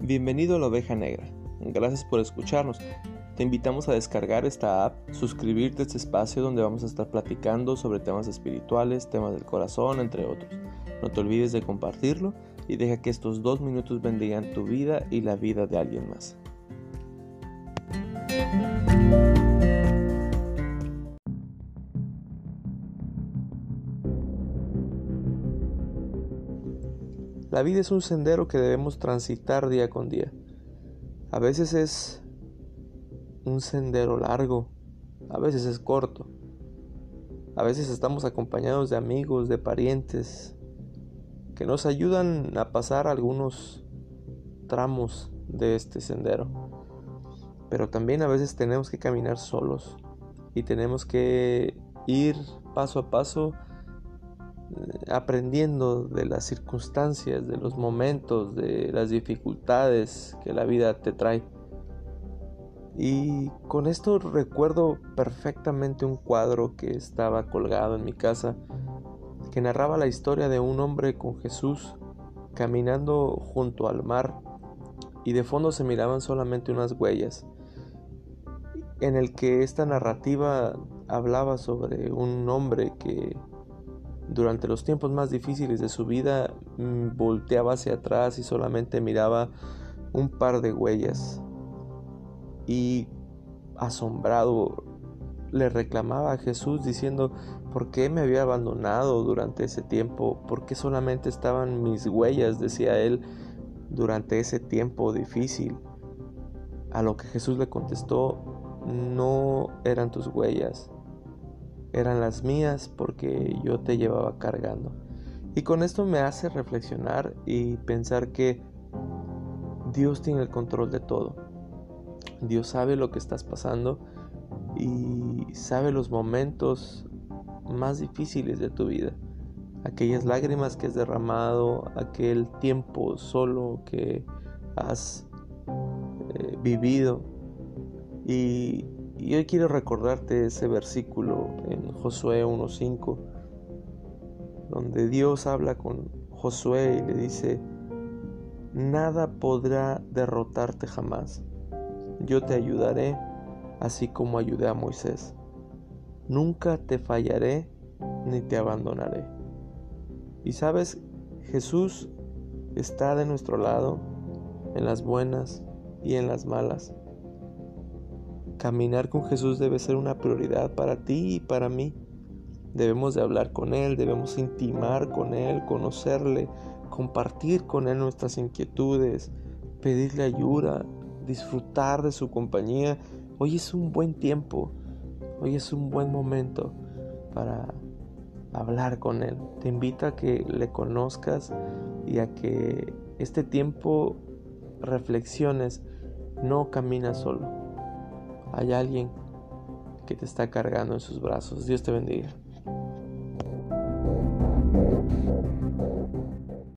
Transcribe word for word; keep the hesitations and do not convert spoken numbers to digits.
Bienvenido a la Oveja Negra. Gracias por escucharnos. Te invitamos a descargar esta app, suscribirte a este espacio donde vamos a estar platicando sobre temas espirituales, temas del corazón, entre otros. No te olvides de compartirlo y deja que estos dos minutos bendigan tu vida y la vida de alguien más. La vida es un sendero que debemos transitar día con día. A veces es un sendero largo, a veces es corto. A veces estamos acompañados de amigos, de parientes, que nos ayudan a pasar algunos tramos de este sendero. Pero también a veces tenemos que caminar solos y tenemos que ir paso a paso aprendiendo de las circunstancias, de los momentos, de las dificultades que la vida te trae. Y con esto recuerdo perfectamente un cuadro que estaba colgado en mi casa, que narraba la historia de un hombre con Jesús caminando junto al mar, y de fondo se miraban solamente unas huellas, en el que esta narrativa hablaba sobre un hombre que durante los tiempos más difíciles de su vida mmm, volteaba hacia atrás y solamente miraba un par de huellas, y asombrado le reclamaba a Jesús diciendo: ¿por qué me había abandonado durante ese tiempo? ¿Por qué solamente estaban mis huellas?, decía él, durante ese tiempo difícil. A lo que Jesús le contestó: no eran tus huellas, eran las mías, porque yo te llevaba cargando. Y con esto me hace reflexionar y pensar que Dios tiene el control de todo. Dios sabe lo que estás pasando y sabe los momentos más difíciles de tu vida, aquellas lágrimas que has derramado, aquel tiempo solo que has eh, vivido. Y Y hoy quiero recordarte ese versículo en Josué uno cinco, donde Dios habla con Josué y le dice: nada podrá derrotarte jamás. Yo te ayudaré, así como ayudé a Moisés. Nunca te fallaré ni te abandonaré. Y sabes, Jesús está de nuestro lado en las buenas y en las malas. Caminar con Jesús debe ser una prioridad para ti y para mí. Debemos de hablar con Él, debemos intimar con Él, conocerle, compartir con Él nuestras inquietudes, pedirle ayuda, disfrutar de su compañía. Hoy es un buen tiempo, hoy es un buen momento para hablar con Él. Te invito a que le conozcas y a que este tiempo reflexiones. No caminas solo. Hay alguien que te está cargando en sus brazos. Dios te bendiga.